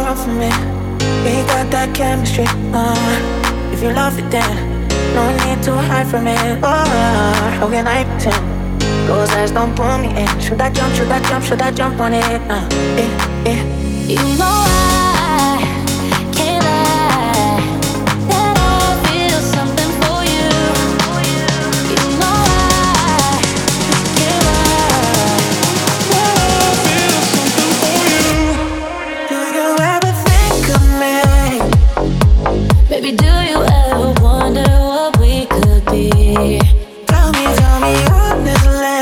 wrong for me. We got that chemistry. If you love it, then no need to hide from it. How can I pretend? Those eyes don't pull me in. Should I jump? Should I jump? Should I jump on it? You know I can't lie that I feel something for you. You know I can't lie that I feel something for you. Do you ever think of me? Baby, do you ever wonder what we could be? Tell me honestly.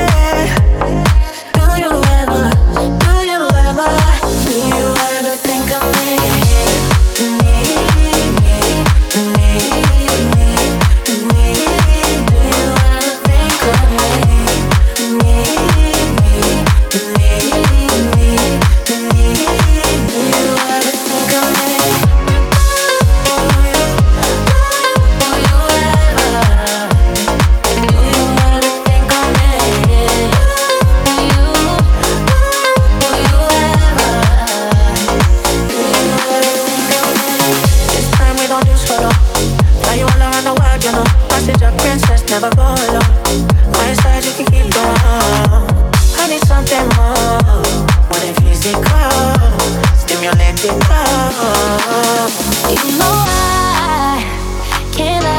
Do you ever think of me? Never go alone. My side you can keep going. I need something more. What if physical? Stimulating love. You know I can't